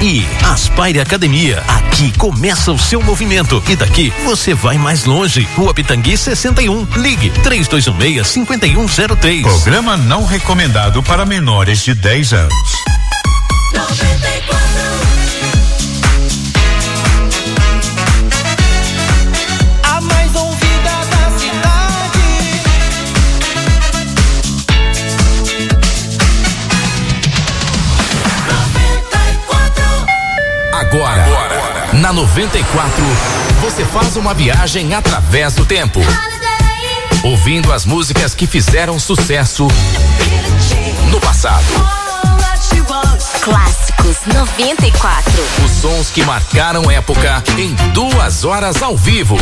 E Aspire Academia, aqui começa o seu movimento e daqui você vai mais longe. Rua Pitangui 61, ligue 3216-5103. Programa não recomendado para menores de 10 anos. 94. A mais ouvida da cidade. Agora, na 94, você faz uma viagem através do tempo. Ouvindo as músicas que fizeram sucesso no passado. Clássicos 94. Os sons que marcaram época em 2 horas ao vivo.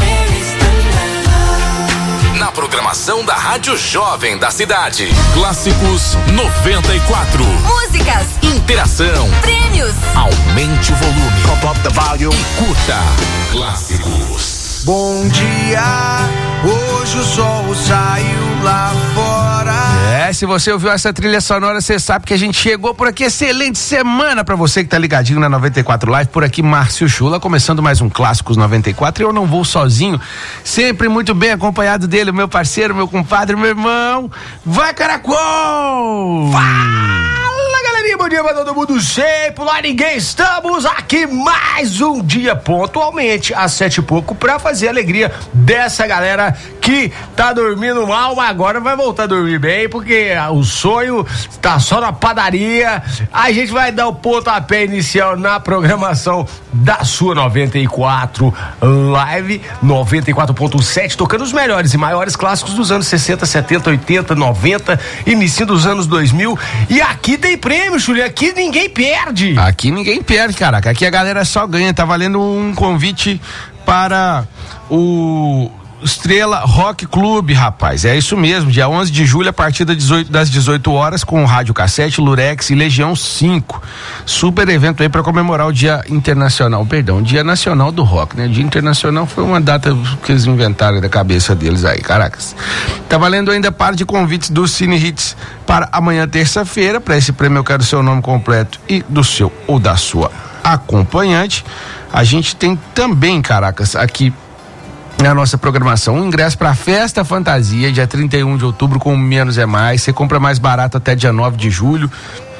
Na programação da Rádio Jovem da cidade. Clássicos 94. Músicas, interação, prêmios. Aumente o volume. Pump up the volume. E curta Clássicos. Bom dia, hoje o sol saiu lá fora. Se você ouviu essa trilha sonora, você sabe que a gente chegou por aqui. Excelente semana pra você que tá ligadinho na 94 Live. Por aqui, Márcio Chula, começando mais um Clássicos 94. Eu não vou sozinho, sempre muito bem acompanhado dele, meu parceiro, meu compadre, meu irmão. Vai, Caracol! Fala, galerinha, bom dia pra todo mundo, sem pular ninguém. Estamos aqui mais um dia, pontualmente, às 7h pouco, pra fazer a alegria dessa galera que tá dormindo mal, mas agora vai voltar a dormir bem, porque o sonho tá só na padaria. A gente vai dar o pontapé inicial na programação da sua 94 Live 94.7, tocando os melhores e maiores clássicos dos anos 60, 70, 80, 90, início dos anos 2000. E aqui tem prêmio, Julia, aqui ninguém perde. Aqui ninguém perde, caraca. Aqui a galera só ganha. Tá valendo um convite para o Estrela Rock Clube, rapaz. É isso mesmo, dia 11 de julho, a partir das 18 horas, com Rádio Cassete, Lurex e Legião 5. Super evento aí pra comemorar o Dia Internacional, Dia Nacional do Rock, né? Dia Internacional foi uma data que eles inventaram da cabeça deles aí, caracas. Tá valendo ainda par de convites do Cine Hits para amanhã, terça-feira. Pra esse prêmio eu quero o seu nome completo e do seu ou da sua acompanhante. A gente tem também, caracas, aqui na nossa programação, um ingresso para a Festa Fantasia, dia 31 de outubro, com Menos é Mais. Você compra mais barato até dia 9 de julho.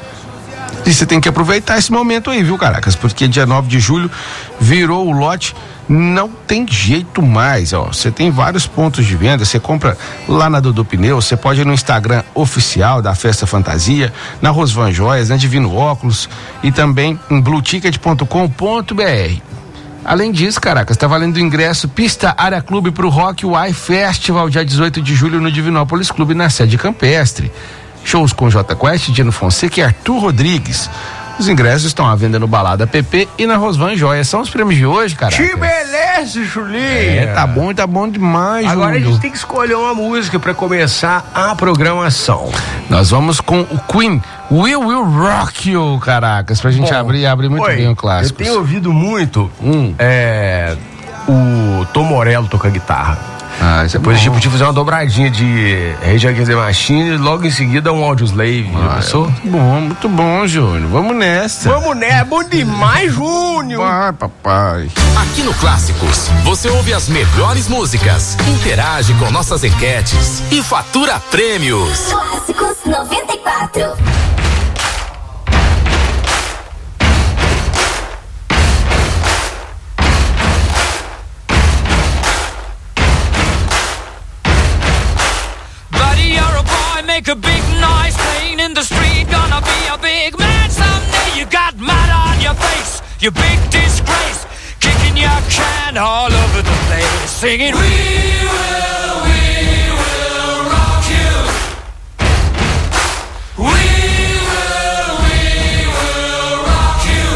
E você tem que aproveitar esse momento aí, viu, caracas? Porque dia 9 de julho virou o lote, não tem jeito mais, ó. Você tem vários pontos de venda, você compra lá na Dudu Pneus, você pode ir no Instagram oficial da Festa Fantasia, na Rosvan Joias, na Divino Óculos e também em blueticket.com.br. Além disso, caracas, tá valendo o ingresso Pista Área Clube pro Rock Y Festival, dia 18 de julho no Divinópolis Clube, na sede campestre. Shows com J Quest, Dino Fonseca e Arthur Rodrigues. Os ingressos estão à venda no Balada PP e na Rosvan Joia. São os prêmios de hoje, cara. Que beleza, Julinho! Tá bom demais, Agora Júlio. a gente tem que escolher uma música pra começar a programação. Nós vamos com o Queen, We Will Rock You, caracas, pra gente abrir muito bem o clássico. Eu tenho ouvido muito o Tom Morello tocar guitarra. Depois a gente podia fazer uma dobradinha de Rage Against the Machine e logo em seguida um Audioslave. Muito bom, Júnior. Vamos nessa. Vamos nessa, bom demais, Júnior. Vai, papai. Aqui no Clássicos, você ouve as melhores músicas, interage com nossas enquetes e fatura prêmios. Clássicos 94. Make a big noise playing in the street. Gonna be a big man someday. You got mud on your face, you big disgrace. Kicking your can all over the place, singing we will rock you. We will rock you.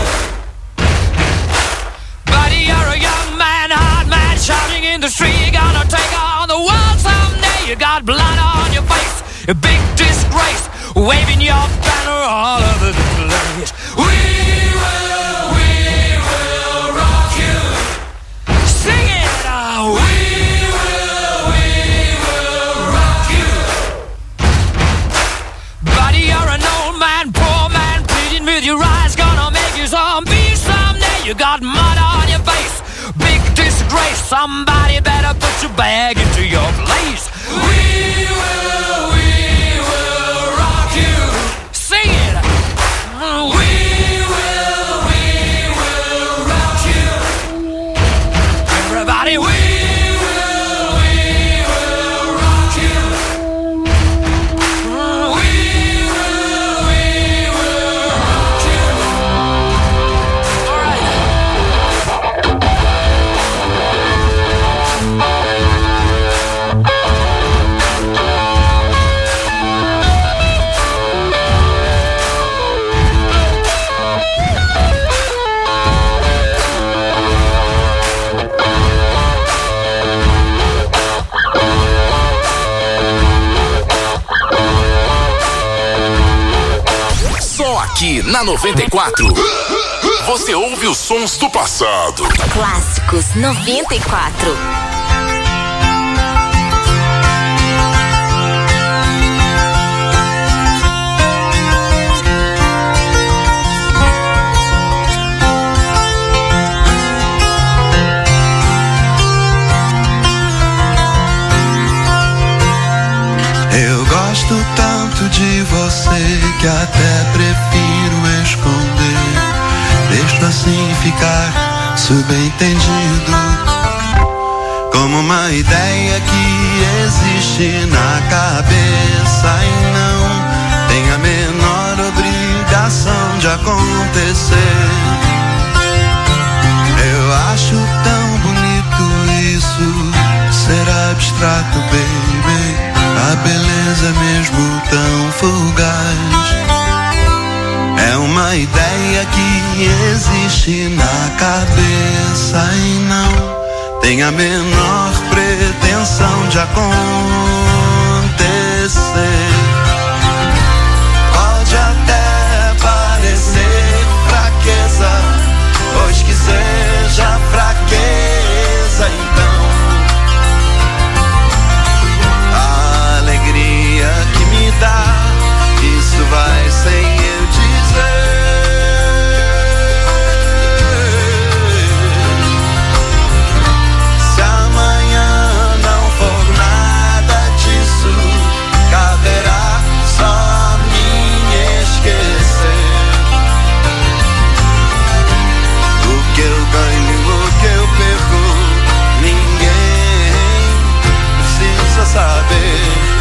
Buddy, you're a young man, hard man, shouting in the street. You're gonna take on the world someday. You got blood on your face, a big disgrace, waving your banner all over the place. We will rock you. Sing it out. We will rock you. Buddy, you're an old man, poor man, pleading with your eyes, gonna make you some peace. you got mud on your face. Big disgrace, somebody better put your bag into your place. We will rock you. Sing it. We will rock you. Everybody, we will rock you. We will rock you. All right. Só aqui na 94. Você ouve os sons do passado. Clássicos 94. Eu gosto tanto de você que até prefiro esconder. Deixo assim ficar subentendido, como uma ideia que existe na cabeça e não tem a menor obrigação de acontecer. Eu acho tão bonito isso, ser abstrato, baby. A beleza é mesmo tão fugaz. É uma ideia que existe na cabeça e não tem a menor pretensão de acontecer. Pode até parecer fraqueza, pois que seja fraqueza, então que me dá, isso vai sem eu dizer. Se amanhã não for nada disso, caberá só a mim esquecer. O que eu ganho, o que eu perco, ninguém precisa saber.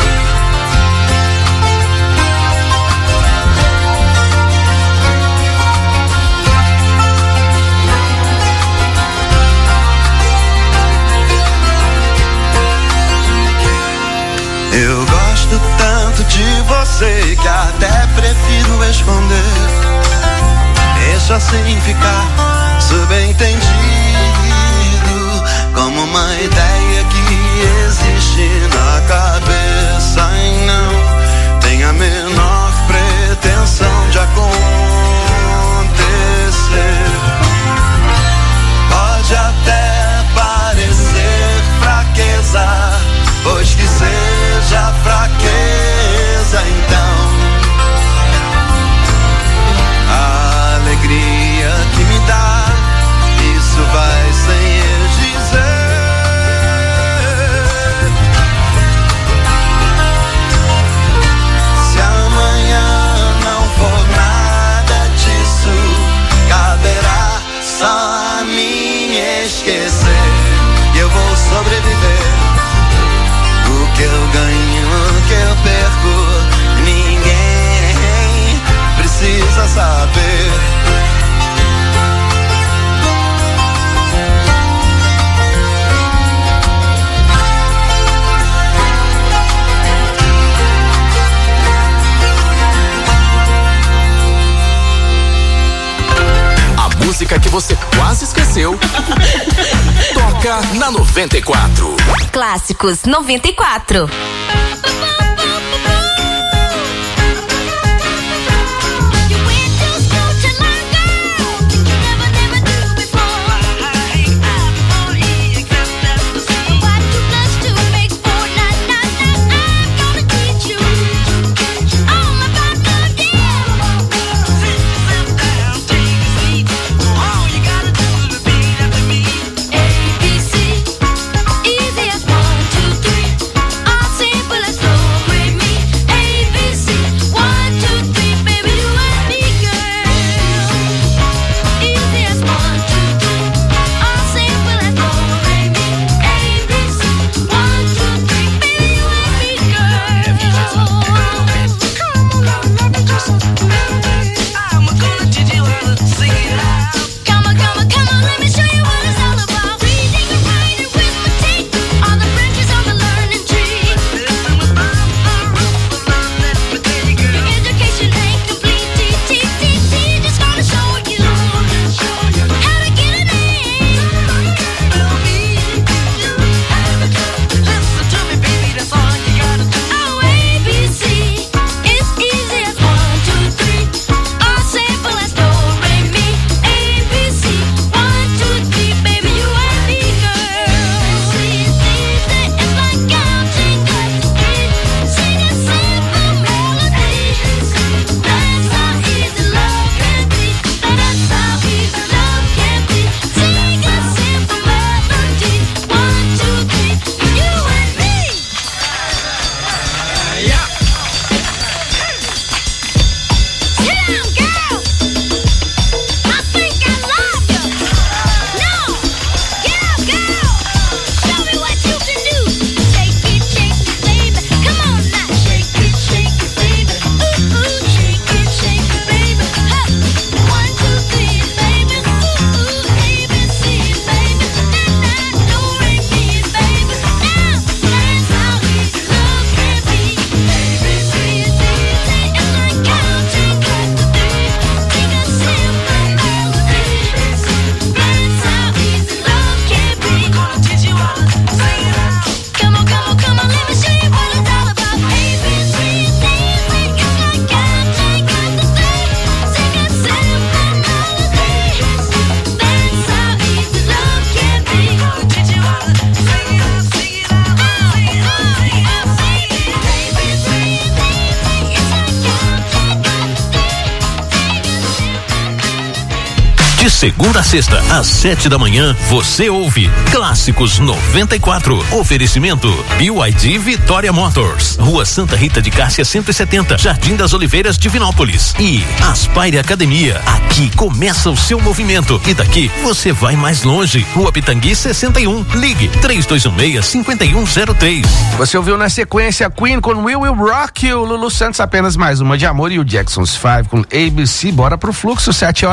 Eu gosto tanto de você que até prefiro esconder. Deixa assim ficar subentendido, como uma ideia que existe na cabeça e não tem a menor pretensão de acontecer. Pode até parecer fraqueza, pois que seja fraqueza, então a alegria que me dá, isso vai sem eu dizer. Se amanhã não for nada disso, caberá só a mim esquecer. E eu vou sobreviver. O que eu ganho, o que eu perco, ninguém precisa saber. A música que você quase esqueceu toca na 94. Clássicos 94. All you gotta do De segunda a sexta, às 7 da manhã, você ouve Clássicos 94. Oferecimento BYD Vitória Motors, Rua Santa Rita de Cássia 170, Jardim das Oliveiras, Divinópolis. E Aspire Academia. Aqui começa o seu movimento e daqui você vai mais longe. Rua Pitangui 61. Ligue 3216-5103. Você ouviu na sequência Queen com We Will Rock You, Lulu Santos apenas mais uma de amor e o Jackson's 5 com ABC. Bora pro fluxo,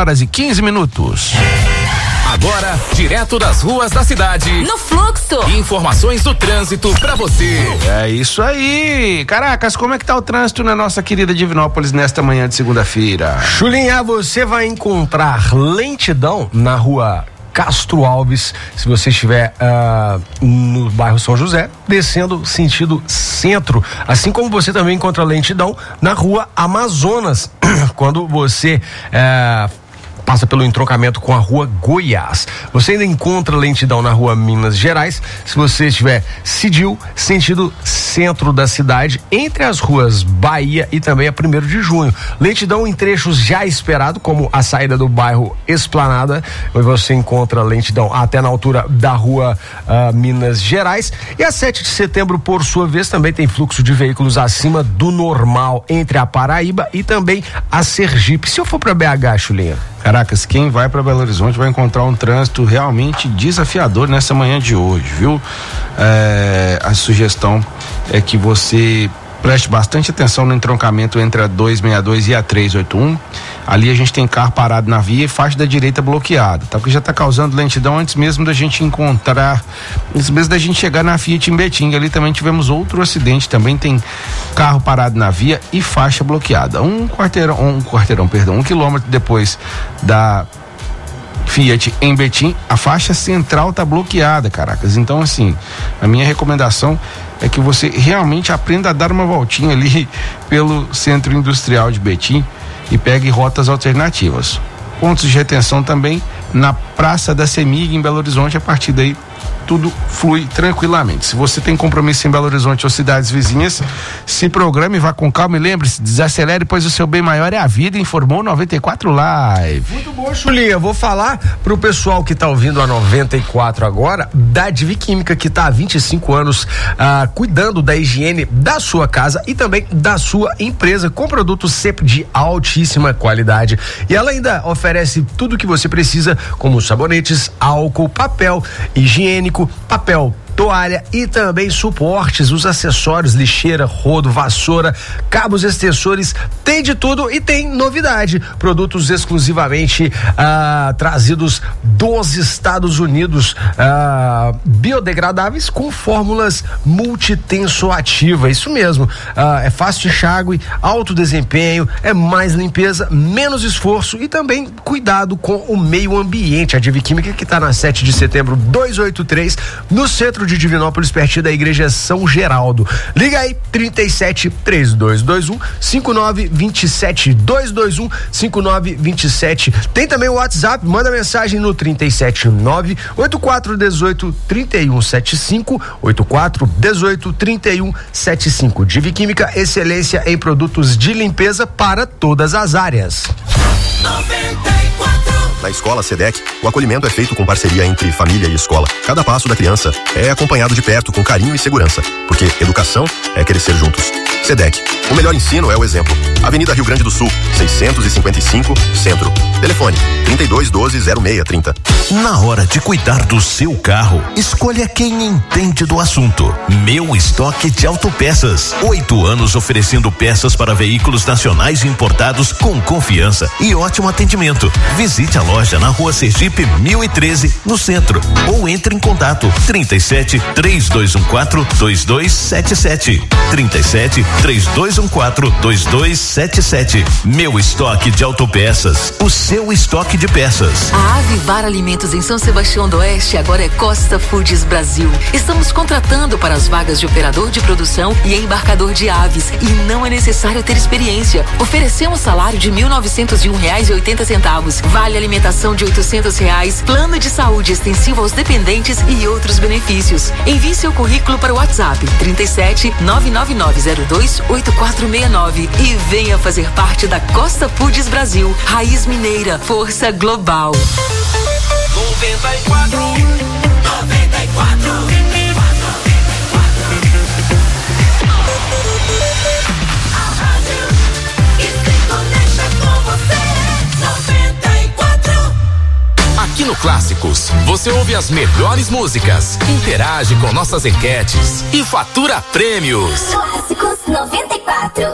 7h15. Agora, direto das ruas da cidade. No fluxo. Informações do trânsito pra você. É isso aí. Caracas, como é que tá o trânsito na nossa querida Divinópolis nesta manhã de segunda-feira? Chulinha, você vai encontrar lentidão na rua Castro Alves, se você estiver no bairro São José, descendo sentido centro, assim como você também encontra lentidão na rua Amazonas, quando você passa pelo entroncamento com a rua Goiás. Você ainda encontra lentidão na rua Minas Gerais, se você estiver Cidil, sentido centro da cidade, entre as ruas Bahia e também a 1º de junho. Lentidão em trechos já esperado, como a saída do bairro Esplanada, onde você encontra lentidão até na altura da rua Minas Gerais. E a 7 de setembro, por sua vez, também tem fluxo de veículos acima do normal entre a Paraíba e também a Sergipe. Se eu for para BH, Chulinha. Caracas, quem vai para Belo Horizonte vai encontrar um trânsito realmente desafiador nessa manhã de hoje, viu? A sugestão é que você preste bastante atenção no entroncamento entre a 262 e a 381. Ali a gente tem carro parado na via e faixa da direita bloqueada, tá? Porque já tá causando lentidão antes mesmo da gente encontrar, antes mesmo da gente chegar na Fiat em Betim. Ali também tivemos outro acidente, também tem carro parado na via e faixa bloqueada. Um quilômetro depois da Fiat em Betim, a faixa central tá bloqueada, Caracas. Então, assim, a minha recomendação é que você realmente aprenda a dar uma voltinha ali pelo Centro Industrial de Betim e pegue rotas alternativas. Pontos de retenção também na Praça da Semig em Belo Horizonte. A partir daí tudo flui tranquilamente. Se você tem compromisso em Belo Horizonte ou cidades vizinhas, se programe, vá com calma e lembre-se, desacelere, pois o seu bem maior é a vida, informou 94 Live. Muito bom, Chulinha. Vou falar pro pessoal que tá ouvindo a 94 agora, da Divi Química, que tá há 25 anos cuidando da higiene da sua casa e também da sua empresa, com produtos sempre de altíssima qualidade. E ela ainda oferece tudo o que você precisa, como sabonetes, álcool, papel higiênico, papel toalha e também suportes, os acessórios, lixeira, rodo, vassoura, cabos extensores, tem de tudo e tem novidade, produtos exclusivamente trazidos dos Estados Unidos, biodegradáveis com fórmulas multitensoativa, isso mesmo, é fácil de enxágue, alto desempenho, é mais limpeza, menos esforço e também cuidado com o meio ambiente. A Divi Química, que está na 7 de setembro 283, no centro de Divinópolis, pertinho da Igreja São Geraldo. Liga aí, 37-3221 5927 221 5927. Tem também o WhatsApp, manda mensagem no 379 8418 3175 8418 3175. Divi Química, excelência em produtos de limpeza para todas as áreas. 94. Na escola SEDEC, o acolhimento é feito com parceria entre família e escola. Cada passo da criança é acompanhado de perto com carinho e segurança, porque educação é crescer juntos. SEDEC, o melhor ensino é o exemplo. Avenida Rio Grande do Sul, 655, Centro. Telefone 3212-0630. Na hora de cuidar do seu carro, escolha quem entende do assunto. Meu Estoque de Autopeças. 8 anos oferecendo peças para veículos nacionais e importados com confiança e ótimo atendimento. Visite a loja na Rua Sergipe 1013, no centro, ou entre em contato 37-3214-2277. 37-3214-2277. Meu Estoque de Autopeças. O seu estoque de peças. A Avivar Alimentos em São Sebastião do Oeste agora é Costa Foods Brasil. Estamos contratando para as vagas de operador de produção e embarcador de aves e não é necessário ter experiência. Oferecemos salário de R$ 1.901,80. Vale alimentação alimentação de R$800, plano de saúde extensivo aos dependentes e outros benefícios. Envie seu currículo para o WhatsApp 37 99902 8469 e venha fazer parte da Costa Foods Brasil. Raiz mineira, força global. 94. Aqui no Clássicos, você ouve as melhores músicas, interage com nossas enquetes e fatura prêmios. Clássicos 94.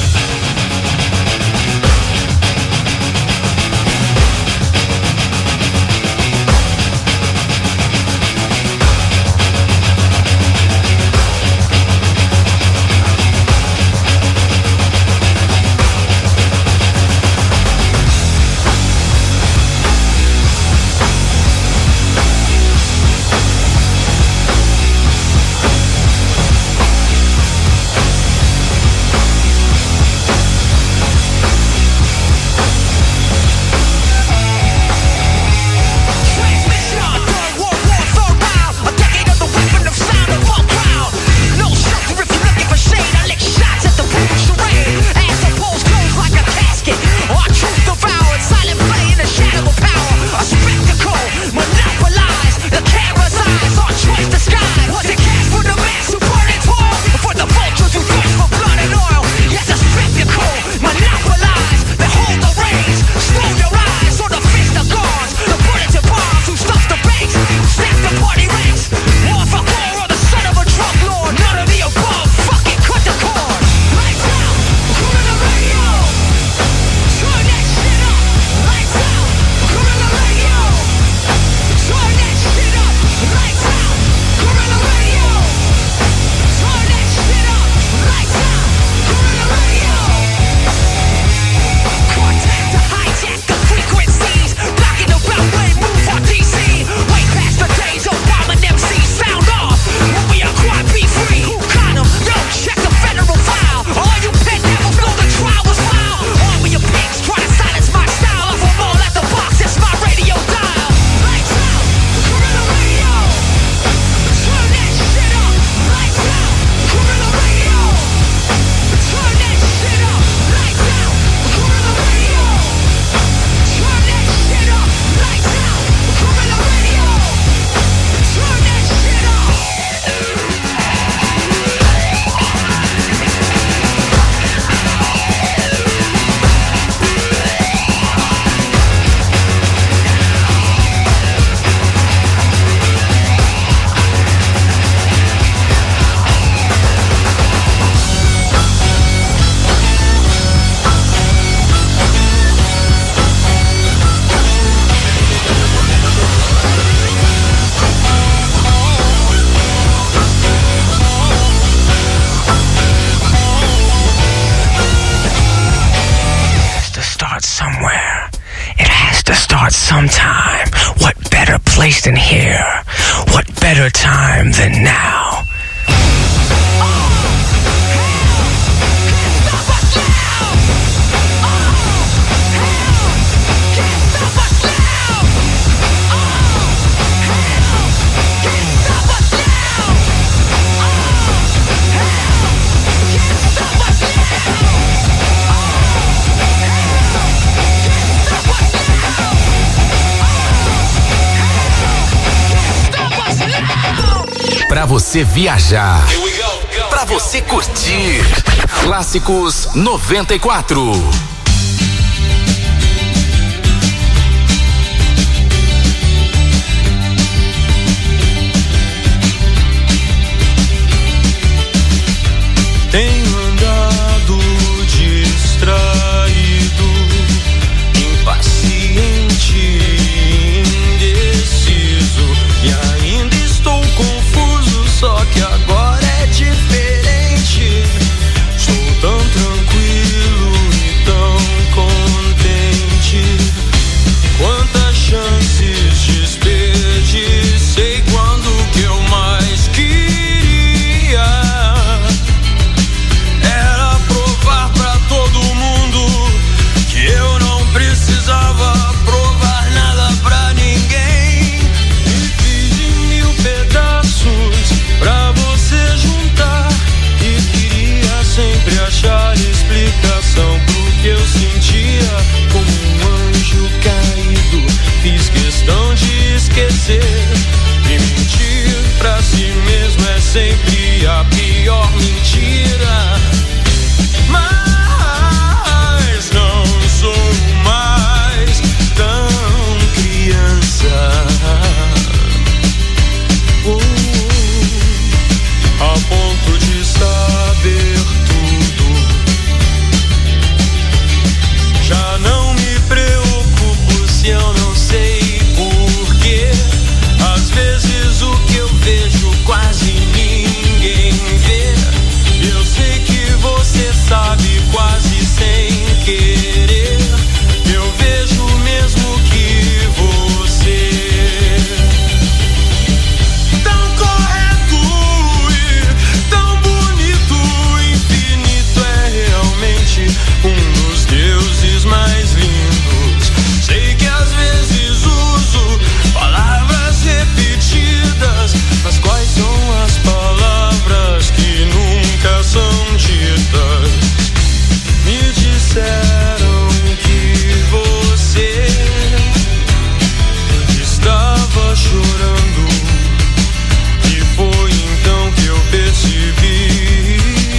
Sometime. What better place than here? What better time than now? Pra você viajar, pra você curtir. Clássicos 94. Tenho andado distraído, impaciente, indeciso, e ainda estou confuso, só que agora é diferente. Estou tão tranquilo e tão você. E mentir pra si mesmo é sempre a pior mentira. Mas não sou mais tão criança. Ao ponto de saber tudo. Já não me preocupo se eu não sei porquê. Às vezes o que eu vejo quase ninguém vê. Eu sei que você sabe quase sem querer. Eu vejo mesmo que você tão correto e tão bonito, infinito é realmente um dos deuses mais lindos. Sei que às vezes uso palavras repetidas, mas quais são as palavras que nunca são ditas? Me disseram que você estava chorando, e foi então que eu percebi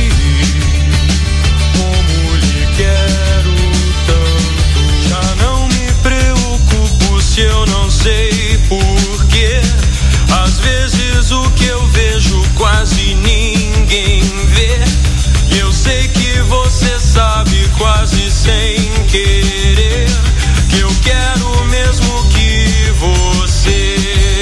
como lhe quero tanto. Já não me preocupo se eu não sei porquê. Às vezes o que eu vejo quase ninguém vê. Eu sei que você sabe quase sem querer que eu quero mesmo que você.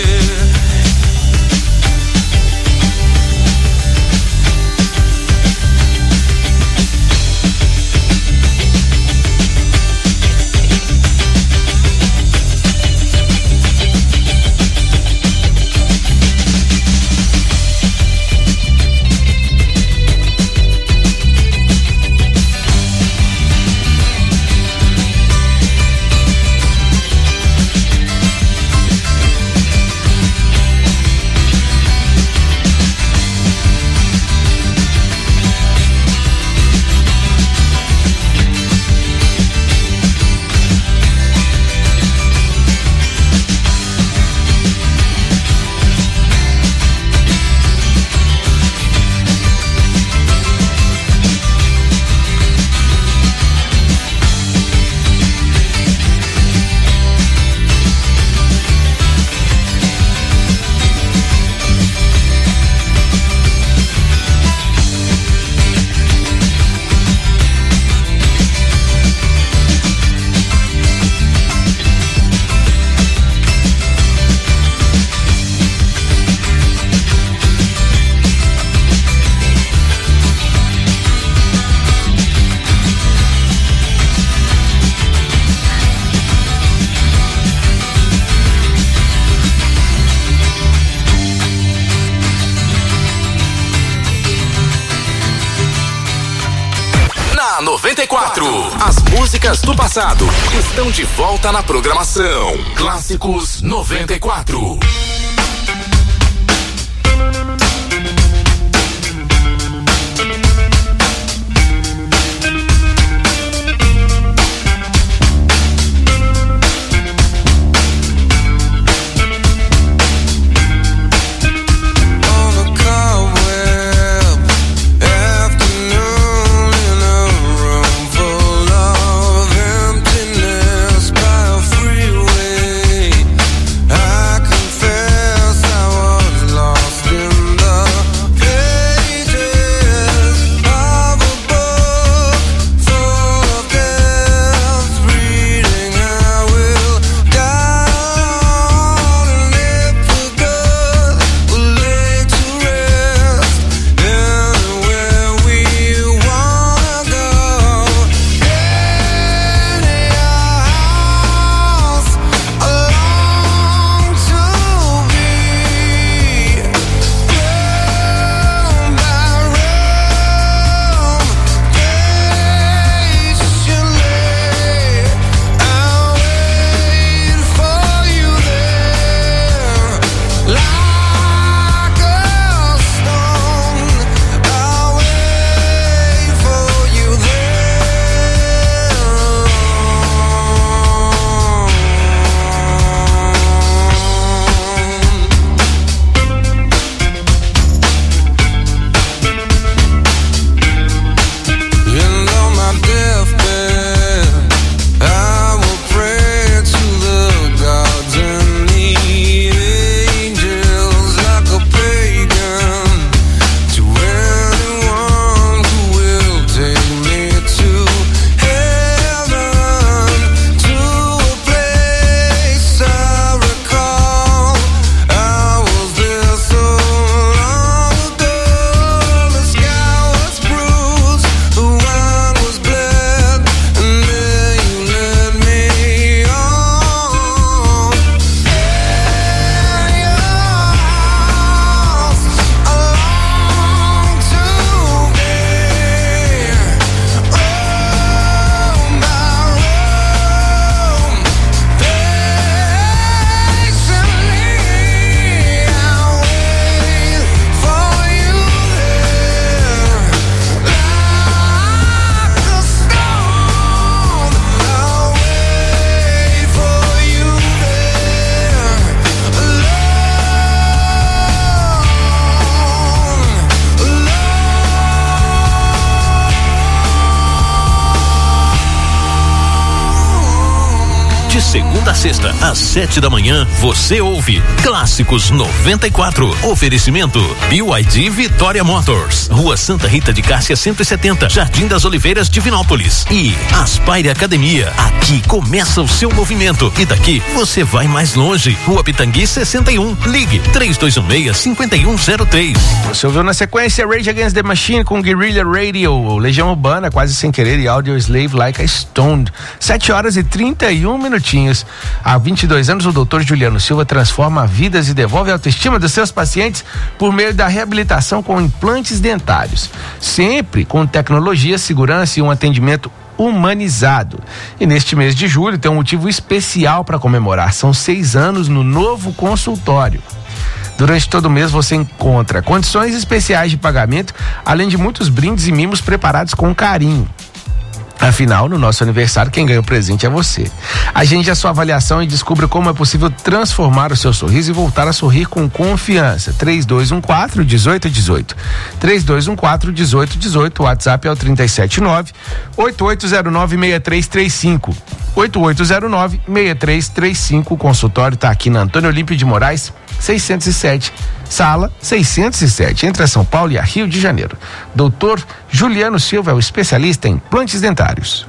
Na 94, as músicas do passado estão de volta na programação. Clássicos 94. I confess segunda a sexta, às 7 da manhã, você ouve Clássicos 94. Oferecimento BYD Vitória Motors, Rua Santa Rita de Cássia 170, Jardim das Oliveiras, Divinópolis. E Aspire Academia. Aqui começa o seu movimento e daqui você vai mais longe. Rua Pitangui 61. Ligue 3216-5103. Você ouviu na sequência Rage Against the Machine com Guerrilla Radio, Legião Urbana, Quase Sem Querer e Audio Slave Like a Stone. 7 horas e 31 minutinhos. Há 22 anos, o Dr. Juliano Silva transforma vidas e devolve a autoestima dos seus pacientes por meio da reabilitação com implantes dentários. Sempre com tecnologia, segurança e um atendimento humanizado. E neste mês de julho tem um motivo especial para comemorar. São 6 anos no novo consultório. Durante todo o mês você encontra condições especiais de pagamento, além de muitos brindes e mimos preparados com carinho. Afinal, no nosso aniversário, quem ganha o presente é você. Agende a sua avaliação e descubra como é possível transformar o seu sorriso e voltar a sorrir com confiança. 3214-1818. 3214-1818. O WhatsApp é o 379-8809-6335. 8809-6335. O consultório está aqui na Antônio Olímpio de Moraes, 607, sala 607, entre São Paulo e a Rio de Janeiro. Doutor Juliano Silva é o especialista em implantes dentários.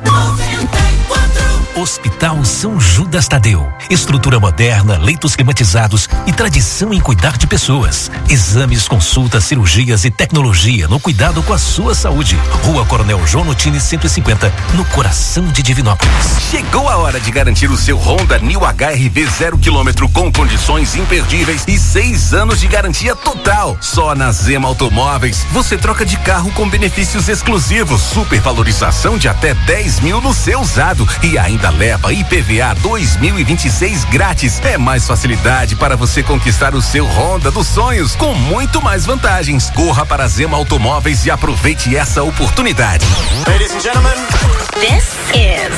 Hospital São Judas Tadeu. Estrutura moderna, leitos climatizados e tradição em cuidar de pessoas. Exames, consultas, cirurgias e tecnologia no cuidado com a sua saúde. Rua Coronel João Notini 150, no coração de Divinópolis. Chegou a hora de garantir o seu Honda New HR-V 0 km com condições imperdíveis e 6 anos de garantia total. Só na Zema Automóveis você troca de carro com benefícios exclusivos, supervalorização de até 10 mil no seu usado e ainda leva IPVA 2026 grátis. É mais facilidade para você conquistar o seu Honda dos sonhos com muito mais vantagens. Corra para a Zema Automóveis e aproveite essa oportunidade. Ladies and gentlemen, this is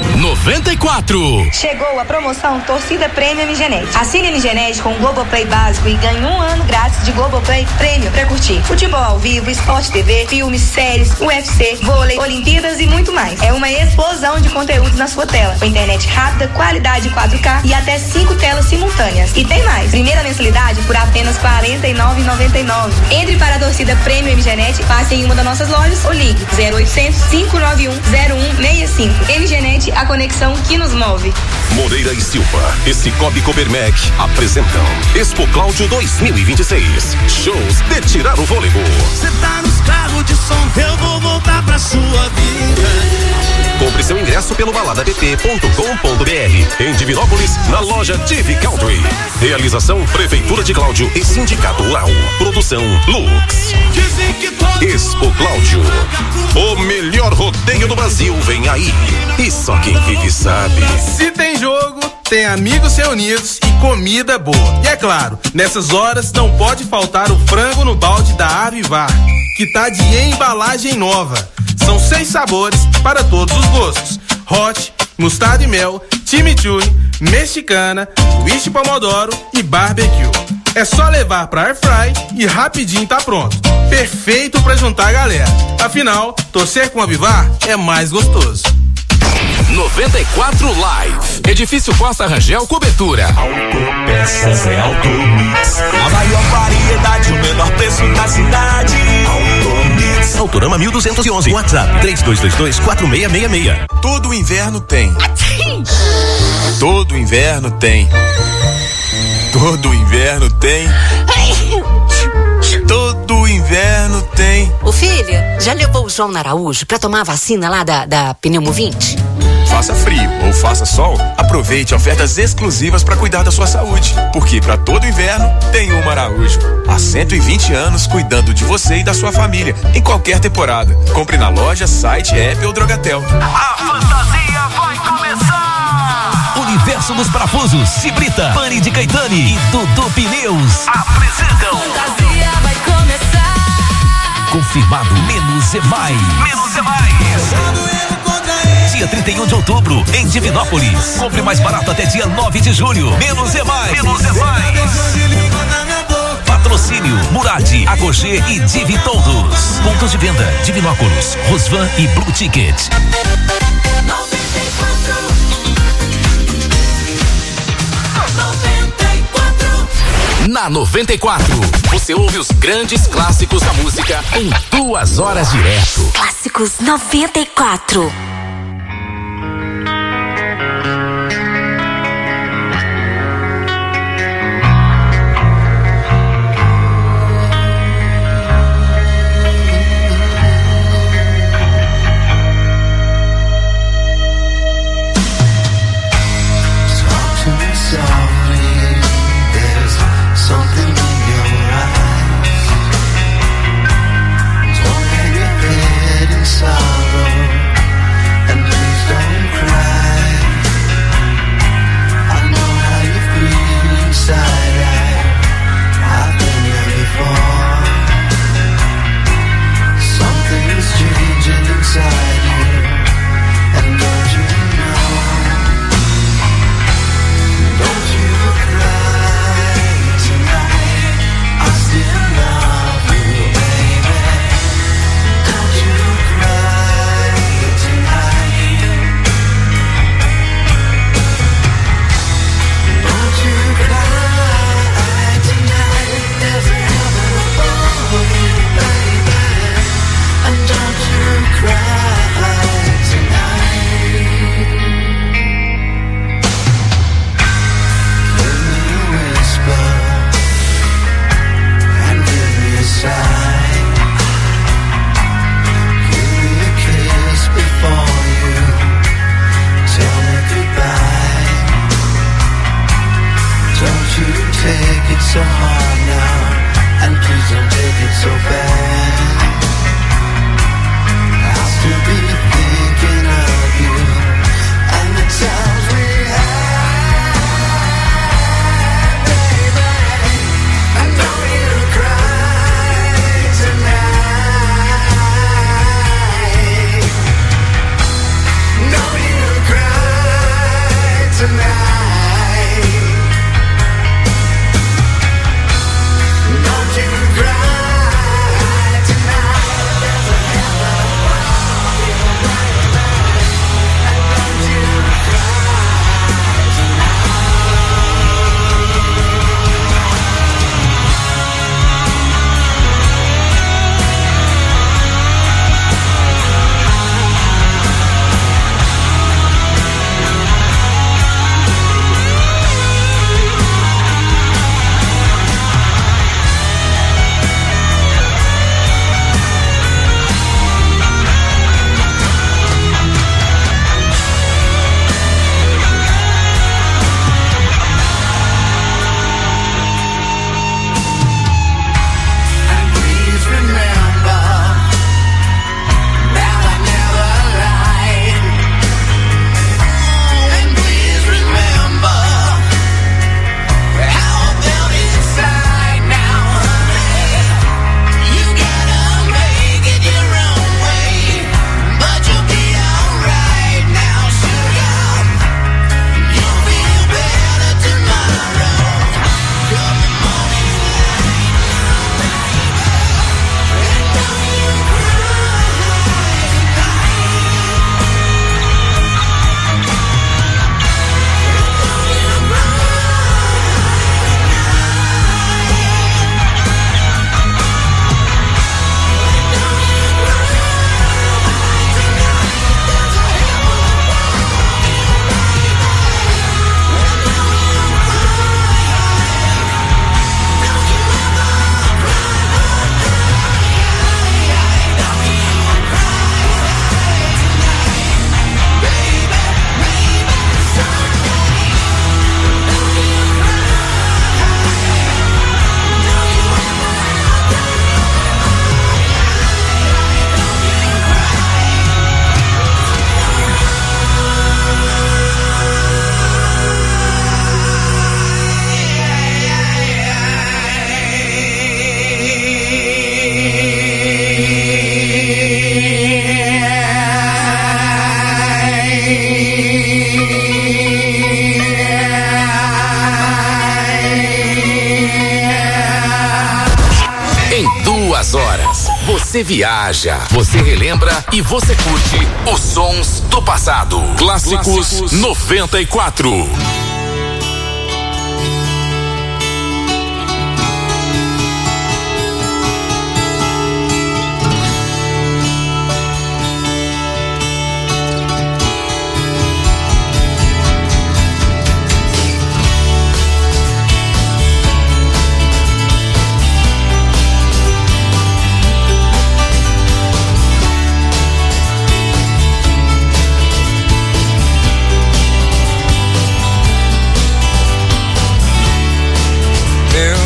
94. Chegou a promoção Torcida Premium MGNet. Assine MGNet com o Globoplay básico e ganhe 1 ano grátis de Globoplay Premium pra curtir futebol ao vivo, Sport TV, filmes, séries, UFC, vôlei, Olimpíadas e muito mais. É uma explosão de conteúdos na sua tela, com internet rápida, qualidade 4K e até 5 telas simultâneas. E tem mais, primeira mensalidade por apenas R$ 49,99. Entre para a Torcida Premium MGNet, passe em uma das nossas lojas ou ligue 0800 591 0165. MGNet, a conexão que nos move. Moreira e Silva e Cicobi Copermec apresentam Expo Cláudio 2026. Shows de tirar o fôlego. Cê tá nos carros de som, eu vou voltar pra sua vida. Compre seu ingresso pelo baladapt.com.br. Em Divinópolis, na loja Divi Country. Realização Prefeitura de Cláudio e Sindicato Rural. Produção Lux. Expo Cláudio. O melhor rodeio do Brasil vem aí. E só quem vive sabe. Se tem jogo, tem amigos reunidos e comida boa. E é claro, nessas horas não pode faltar o frango no balde da Avivar, que tá de embalagem nova. São 6 sabores para todos os gostos: hot, mostarda e mel, chimichurri, mexicana, twist pomodoro e barbecue. É só levar pra airfry e rapidinho tá pronto. Perfeito pra juntar a galera. Afinal, torcer com a Avivar é mais gostoso. 94 Live. Edifício Costa Rangel Cobertura. Autopeças é Automix. A maior variedade, o menor preço da cidade. Automix. Autorama 1211. WhatsApp 3222-4666. Todo inverno tem. Todo inverno tem. Todo inverno tem. Todo inverno tem. Ô filha, já levou o João na Araújo pra tomar a vacina lá da Pneumovinte? Faça frio ou faça sol, aproveite ofertas exclusivas para cuidar da sua saúde. Porque para todo inverno tem uma Araújo. Há 120 anos cuidando de você e da sua família, em qualquer temporada. Compre na loja, site, app ou Drogatel. A fantasia vai começar! Universo dos Parafusos, Cibrita, Pani de Caetani e Dudu Pneus apresentam. Fantasia vai começar. Confirmado, menos é mais. Menos é mais. Dia 31 de outubro, em Divinópolis. Compre mais barato até dia 9 de julho. Menos é mais. Menos é mais. Patrocínio Murad, Agogê e Divi Todos. Pontos de venda: Divinópolis, Rosvan e Blue Ticket. Na 94, você ouve os grandes clássicos da música em 2 horas direto. Clássicos 94. Você viaja, você relembra e você curte os sons do passado. Clássicos 94.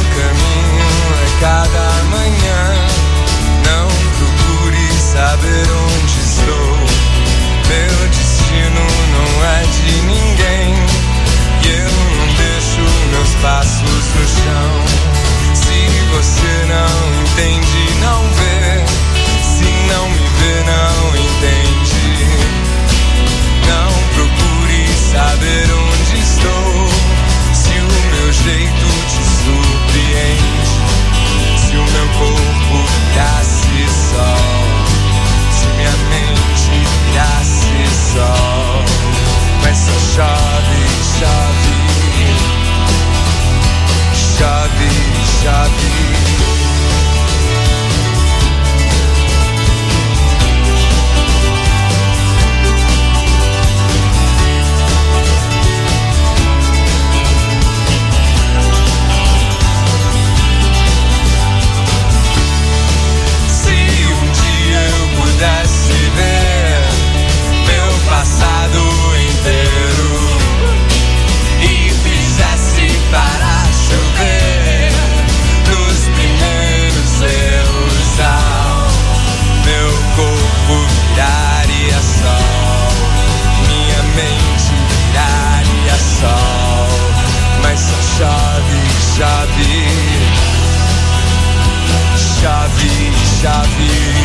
caminho é cada manhã. Não procure saber onde estou. Meu destino não é de ninguém. E eu não deixo meus passos no chão. Se você não entende, não vê. Se não me vê, não entende. Não procure saber onde estou. Se o meu jeito te surpreende. Se o meu corpo virasse sol. Se minha mente virasse sol. Mas só chove, chove. Chove, chove. Pudesse ver meu passado inteiro e fizesse parar chover nos primeiros erros, meu corpo viraria sol, minha mente viraria sol, mas só chove, chove, chove, chove.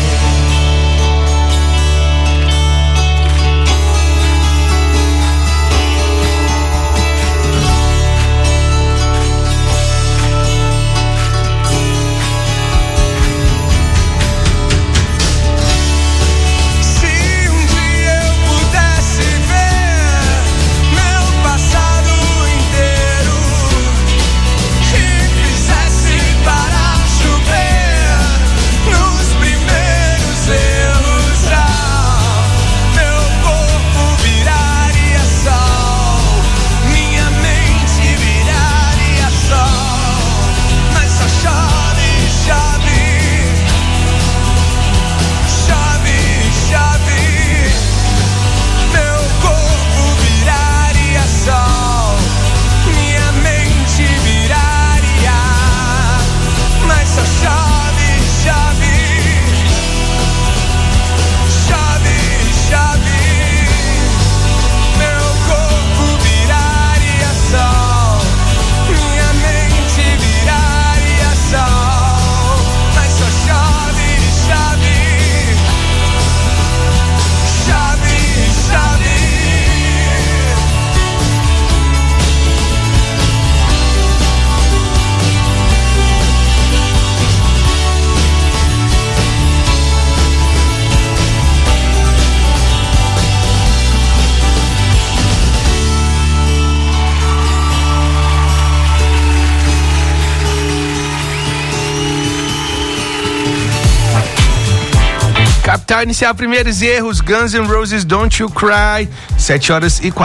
Capital inicial, primeiros erros, Guns N' Roses, Don't You Cry, 7 horas e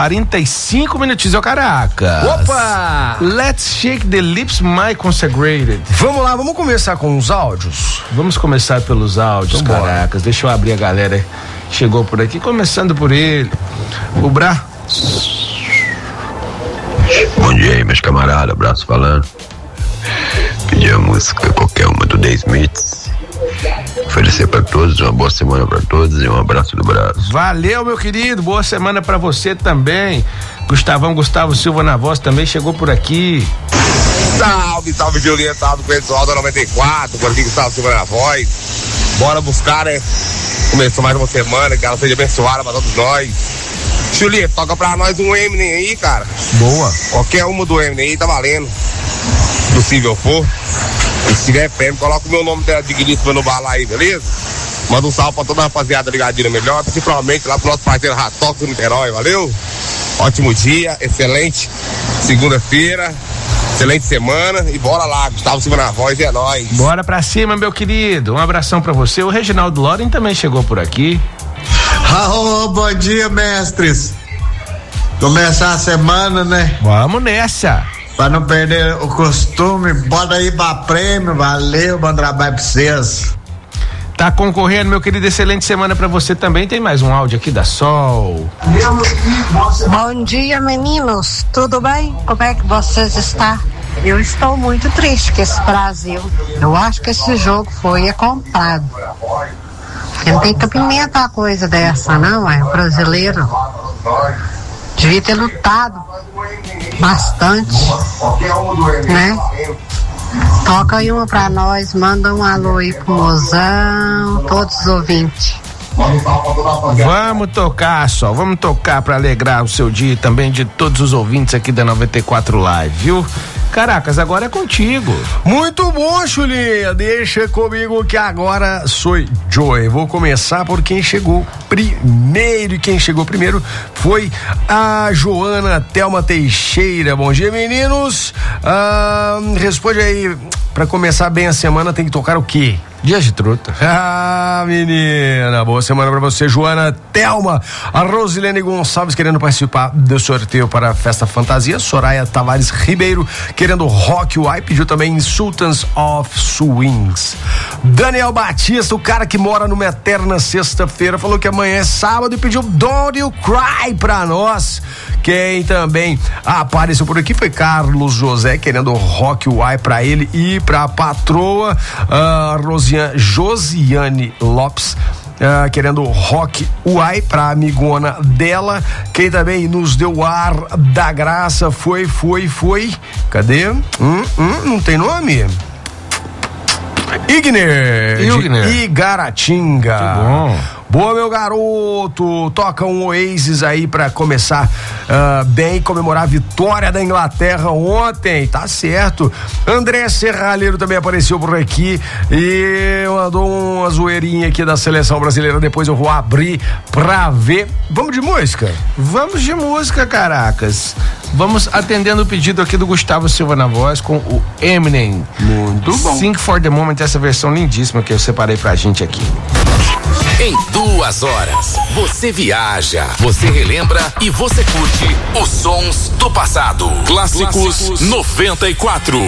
45 minutinhos, ô Caracas. Opa! Let's Shake the Lips, My Consecrated. Vamos lá, vamos começar com os áudios? Vamos começar pelos áudios, então, Caracas. Deixa eu abrir a galera que chegou por aqui, começando por ele. O Bra. Bom dia aí, meus camaradas, abraço falando. Pedi a música qualquer uma do The Smiths. Oferecer pra todos, uma boa semana pra todos e um abraço do braço. Valeu, meu querido, boa semana pra você também. Gustavo Silva na voz também chegou por aqui. Salve, salve Juliano, salve pessoal da 94, por aqui Gustavo Silva na voz. Bora buscar, né? Começou mais uma semana, que ela seja abençoada pra todos nós. Juliano, toca pra nós um Eminem aí, cara. Boa. Qualquer uma do Eminem aí tá valendo. Se possível for. E se tiver prêmio, coloca o meu nome da digníssima no bar lá aí, beleza? Manda um salve pra toda a rapaziada ligadinha melhor, principalmente lá pro nosso parceiro Ratox do Niterói, valeu? Ótimo dia, excelente segunda-feira, excelente semana e bora lá, Gustavo Silva na voz, é nóis. Bora pra cima, meu querido, um abração pra você. O Reginaldo Loren também chegou por aqui. Bom dia, mestres. Começar a semana, né? Vamos nessa. Pra não perder o costume, bora aí pra prêmio, valeu, bom trabalho pra vocês. Tá concorrendo, meu querido, excelente semana pra você também. Tem mais um áudio aqui da Sol. Bom dia, meninos, tudo bem? Como é que vocês estão? Eu estou muito triste com esse Brasil. Eu acho que esse jogo foi comprado. Não tem cabimento uma coisa dessa, não, é? O brasileiro devia ter lutado bastante, né? Toca aí uma pra nós, manda um alô aí pro Mozão, todos os ouvintes. Vamos tocar pra alegrar o seu dia e também de todos os ouvintes aqui da 94 Live, viu? Caracas, agora é contigo. Muito bom, Chulinha. Deixa comigo que agora sou Joey. Vou começar por quem chegou primeiro. E quem chegou primeiro foi a Joana Thelma Teixeira. Bom dia, meninos. Responde aí. Pra começar bem a semana tem que tocar o quê? Dias de Truta. Ah, menina, boa semana pra você, Joana Thelma. A Rosilene Gonçalves querendo participar do sorteio para a Festa Fantasia. Soraya Tavares Ribeiro querendo Rock Uai, pediu também Sultans of Swings. Daniel Batista, o cara que mora numa eterna sexta-feira, falou que amanhã é sábado e pediu Don't You Cry pra nós. Quem também apareceu por aqui foi Carlos José querendo Rock Uai pra ele e pra patroa Josiane Lopes, querendo Rock Uai pra amigona dela. Quem também nos deu o ar da graça foi. Cadê? Não tem nome? Igner. De Igaratinga. Muito bom. Boa, meu garoto, toca um Oasis aí pra começar bem, comemorar a vitória da Inglaterra ontem, tá certo. André Serralheiro também apareceu por aqui e mandou uma zoeirinha aqui da seleção brasileira, depois eu vou abrir pra ver. Vamos de música? Vamos de música, caracas. Vamos atendendo o pedido aqui do Gustavo Silva na voz com o Eminem. Muito bom. Think for the Moment, essa versão lindíssima que eu separei pra gente aqui. Em 2 horas, você viaja, você relembra e você curte os sons do passado. Clássicos 94.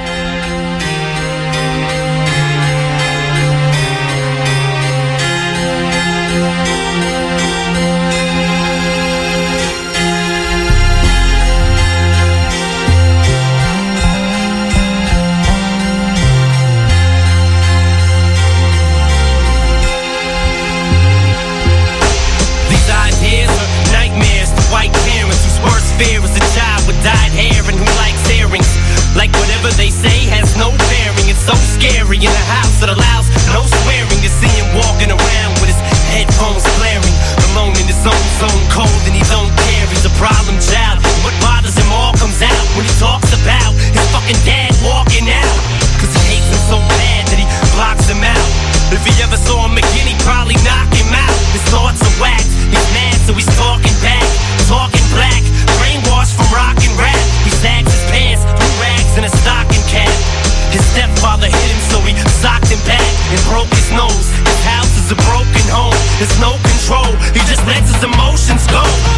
Fear is a child with dyed hair and who likes earrings. Like whatever they say has no bearing. It's so scary in a house that allows no swearing. To see him walking around with his headphones blaring, alone in his own zone, cold and he don't care. He's a problem child. What bothers him all comes out when he talks about his fucking dad walking out. Cause he hates him so bad that he blocks him out. If he ever saw him again, he'd probably knock him out. His thoughts are whacked. He's mad, so he's talking back, talking black. Brainwashed from rock and rap. He sags his pants, blue rags, and a stocking cap. His stepfather hit him, so he socked him back and broke his nose. His house is a broken home. There's no control. He just lets his emotions go.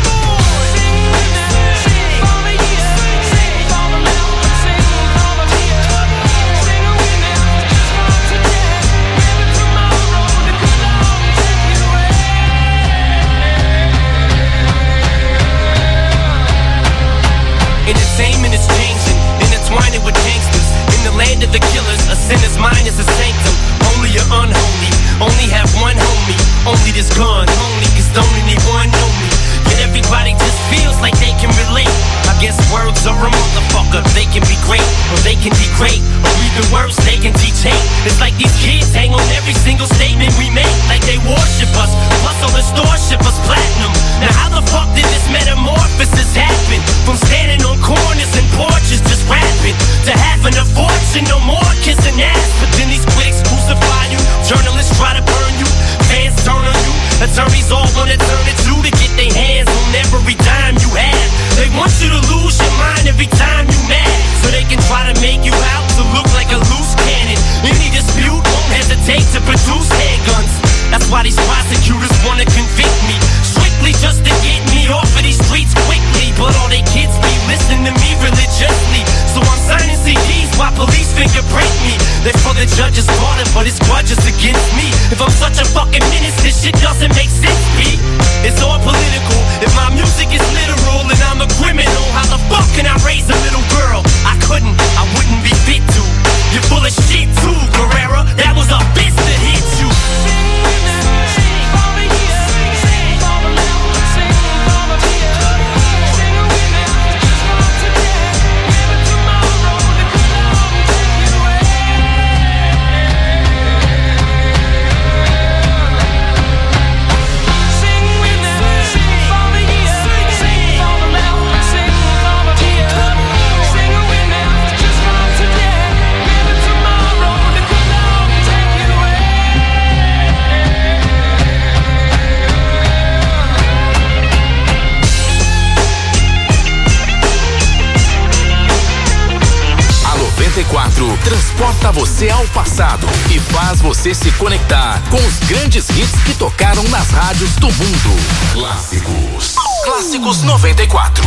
Entertainment is changing, intertwining with gangsters. In the land of the killers, a sinner's mind is a sanctum. Only you're unholy, only have one homie. Only this gun, only cause don't anyone know me. Yet everybody just feels like they can relate. I guess words are a motherfucker. They can be great, or they can degrade, or even worse, they can teach hate. It's like these kids hang on every single statement we make, like they worship us. Plus all the stores ship us platinum. Now how the fuck did this metamorphosis happen? From standing on corners and porches just rapping to having a fortune, no more kissing ass. But then these critics crucify you, journalists try to burn you, fans turn on you, attorneys all wanna turn it to get their hands on every dime you have. They want you to lose your mind every time you mad, so they can try to make you out to look like a loose cannon. Any dispute won't hesitate to produce handguns. That's why these prosecutors wanna convict me, strictly just to get me off of these streets quickly. But all they kids be listening to me religiously, so I'm signing CDs while police fingerprint me. They're for the judge's order, but it's grudges against me. If I'm such a fucking menace, this shit doesn't make sense, B. It's all political. If my music is literal and I'm a criminal, how the fuck can I raise a little girl? I couldn't, I transporta você ao passado e faz você se conectar com os grandes hits que tocaram nas rádios do mundo. Clássicos 94.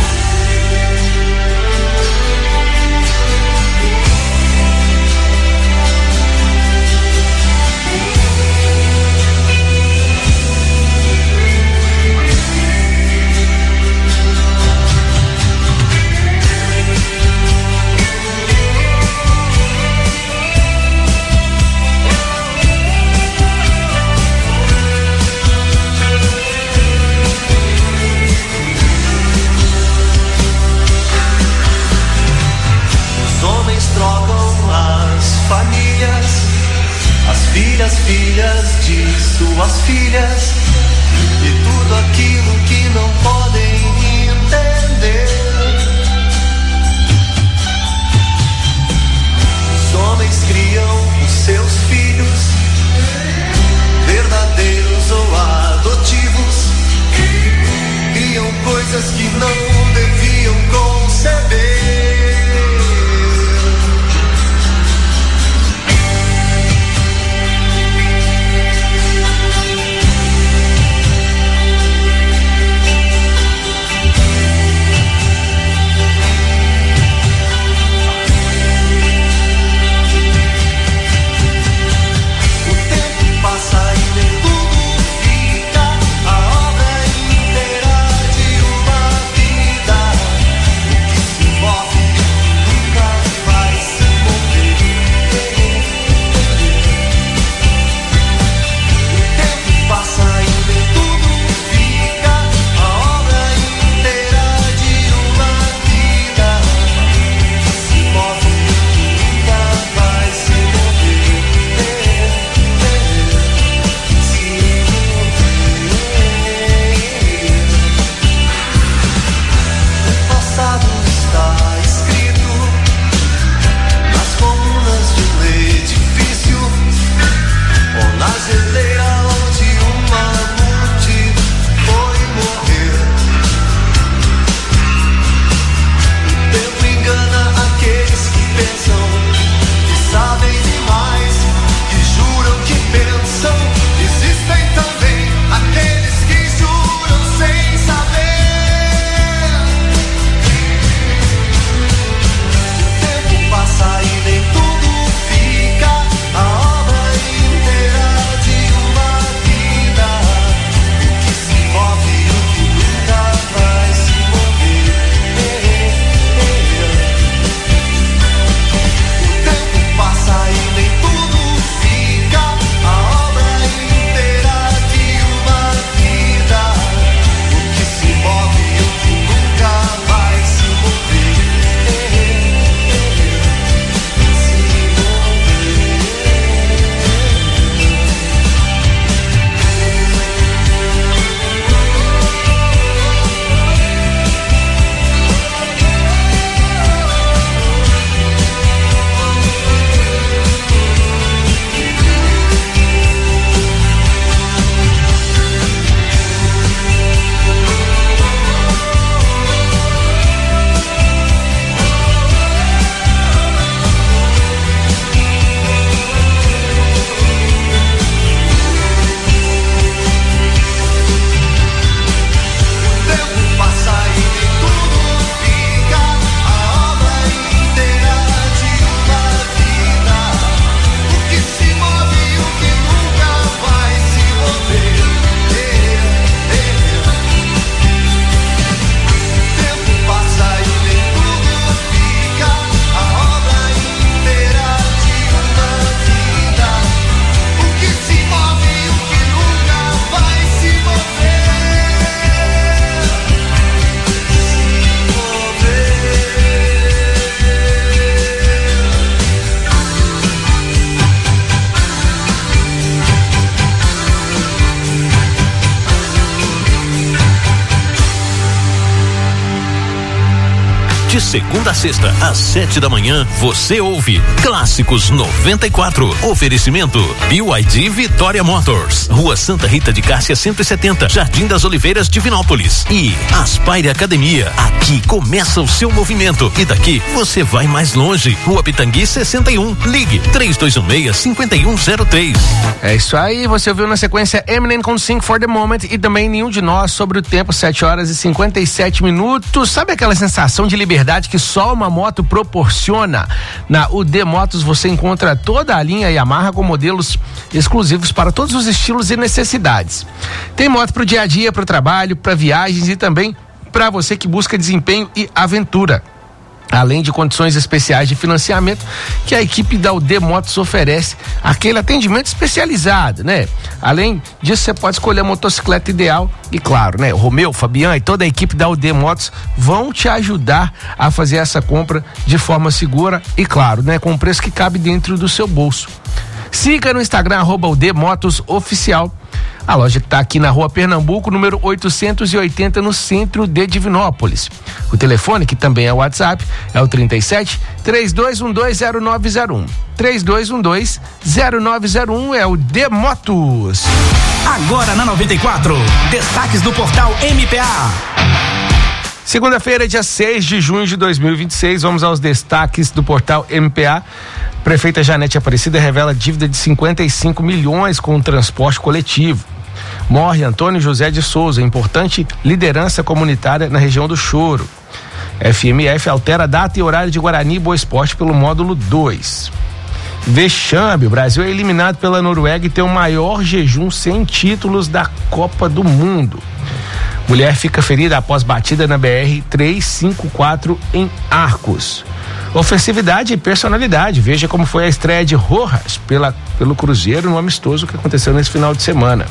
Trocam as famílias, as filhas de suas filhas, e tudo aquilo que não podem entender. Os homens criam os seus filhos, verdadeiros ou adotivos, criam coisas que não deviam conceber. De segunda a sexta, às 7 da manhã, você ouve Clássicos 94. Oferecimento BYD Vitória Motors. Rua Santa Rita de Cássia 170, Jardim das Oliveiras, Divinópolis. E Aspire Academia. Aqui começa o seu movimento. E daqui você vai mais longe. Rua Pitangui 61. Ligue 3216-5103. É isso aí, você ouviu na sequência Eminem com Sing for the Moment e também Nenhum de Nós. Sobre o tempo, 7 horas e 57 minutos. Sabe aquela sensação de liberdade que só uma moto proporciona? Na UD Motos você encontra toda a linha Yamaha com modelos exclusivos para todos os estilos e necessidades. Tem moto para o dia a dia, para o trabalho, para viagens e também para você que busca desempenho e aventura. Além de condições especiais de financiamento que a equipe da UD Motos oferece, aquele atendimento especializado, né? Além disso, você pode escolher a motocicleta ideal e, claro, né? O Romeu, Fabian e toda a equipe da UD Motos vão te ajudar a fazer essa compra de forma segura e, claro, né? Com um preço que cabe dentro do seu bolso. Siga no Instagram, @UD Motos Oficial. A loja que está aqui na Rua Pernambuco, número 880, no centro de Divinópolis. O telefone, que também é o WhatsApp, é o 37-3212-0901. 3212-0901 é o D Motos. Agora na 94, destaques do portal MPA. Segunda-feira, dia 6 de junho de 2026, vamos aos destaques do portal MPA. Prefeita Janete Aparecida revela dívida de 55 milhões com o transporte coletivo. Morre Antônio José de Souza, importante liderança comunitária na região do Choro. FMF altera a data e horário de Guarani e Boa Esporte pelo módulo 2. Vexame, o Brasil é eliminado pela Noruega e tem o maior jejum sem títulos da Copa do Mundo. Mulher fica ferida após batida na BR-354 em Arcos. Ofensividade e personalidade. Veja como foi a estreia de Rojas pelo Cruzeiro no amistoso que aconteceu nesse final de semana.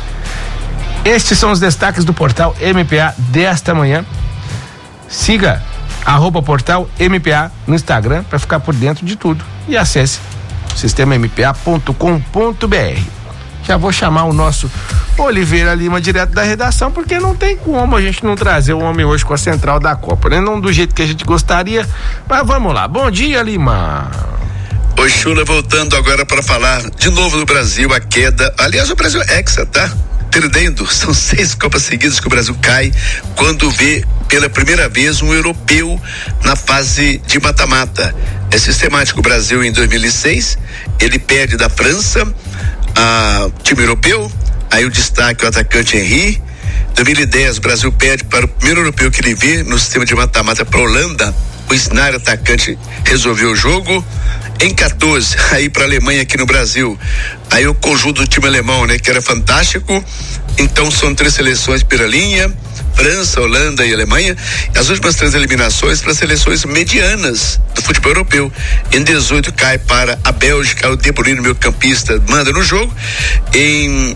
Estes são os destaques do portal MPA desta manhã. Siga @portal MPA no Instagram para ficar por dentro de tudo e acesse sistemampa.com.br. Já vou chamar o nosso Oliveira Lima direto da redação, porque não tem como a gente não trazer o homem hoje com a central da Copa, né? Não do jeito que a gente gostaria, mas vamos lá. Bom dia, Lima. Oi, Chula, voltando agora para falar de novo do Brasil, a queda, aliás, o Brasil é hexa, tá? Perdendo, são 6 Copas seguidas que o Brasil cai quando vê pela primeira vez um europeu na fase de mata-mata. É sistemático. O Brasil em 2006, ele perde da França a time europeu, aí o destaque o atacante Henry. 2010 o Brasil perde para o primeiro europeu que ele vê no sistema de mata-mata para a Holanda. O Snyder, atacante, resolveu o jogo. Em 14, aí para a Alemanha aqui no Brasil, aí o conjunto do time alemão, né, que era fantástico. Então são 3 seleções pela linha: França, Holanda e Alemanha. As últimas 3 eliminações para seleções medianas do futebol europeu. Em 18 cai para a Bélgica, o De Bruyne, meu campista, manda no jogo. Em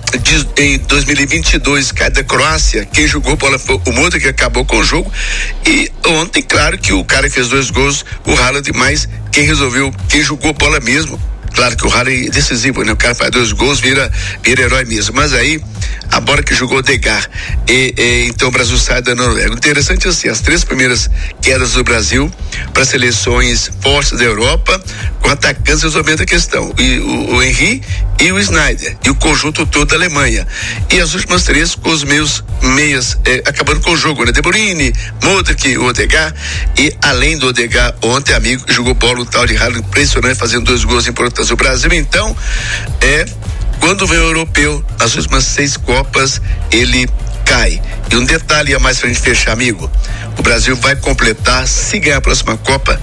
2022 cai da Croácia, quem jogou bola foi o Modric, que acabou com o jogo. E ontem, claro que o cara que fez 2 gols, o Haaland, mas quem jogou bola mesmo, claro que o Haaland é decisivo, né? O cara faz 2 gols, vira herói mesmo. Mas aí, a bola que jogou o Degar. Então o Brasil sai da Noruega. Interessante assim, as 3 primeiras quedas do Brasil para seleções fortes da Europa, com atacantes resolvendo a questão. O Henry e o Snyder. E o conjunto todo da Alemanha. E as últimas 3 com os meus meias acabando com o jogo, né? De Bruyne, Modric, o Odegaard. E além do Odegaard, ontem, amigo, jogou bola no tal de Haaland, impressionante, fazendo 2 gols importantes. O Brasil, então, quando vem o europeu, nas últimas 6 Copas, ele cai. E um detalhe a mais pra gente fechar, amigo: o Brasil vai completar, se ganhar a próxima Copa,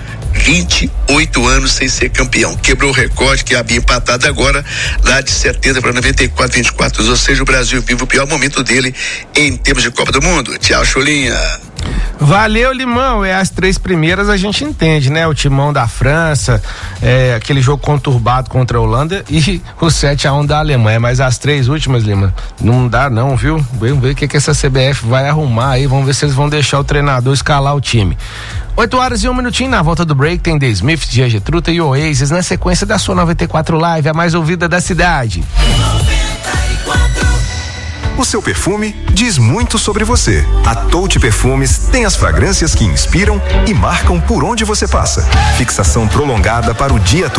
28 anos sem ser campeão. Quebrou o recorde que havia empatado agora, lá de 70 para 94, 24. Ou seja, o Brasil vive o pior momento dele em termos de Copa do Mundo. Tchau, Chulinha. Valeu, Limão. As 3 primeiras a gente entende, né? O timão da França, aquele jogo conturbado contra a Holanda e o 7-1 da Alemanha. Mas as 3 últimas, Lima, não dá não, viu? Vamos ver o que essa CBF vai arrumar aí. Vamos ver se eles vão deixar o treinador escalar o time. 8 horas e 1 minutinho. Na volta do break tem The Smith, Diego Truta e Oasis na sequência da sua 94 Live, a mais ouvida da cidade. 94. O seu perfume diz muito sobre você. A Touch Perfumes tem as fragrâncias que inspiram e marcam por onde você passa. Fixação prolongada para o dia todo.